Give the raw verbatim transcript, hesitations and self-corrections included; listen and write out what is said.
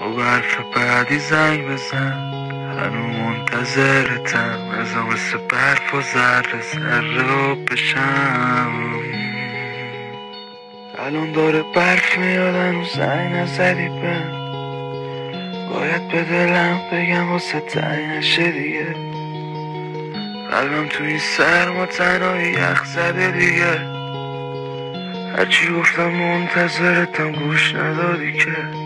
تو برف بعدی زنگ بزن، هنو منتظرتم، نزا مثل برف و ذره ذره بشم. الان داره برف میاد هنو زنگ نزدی بهم، باید به دلم بگم واسه تنگ نشه دیگه. قلبم تو این سرما تنهایی یخ زده دیگه، هرچی گفتم منتظرتم گوش ندادی که.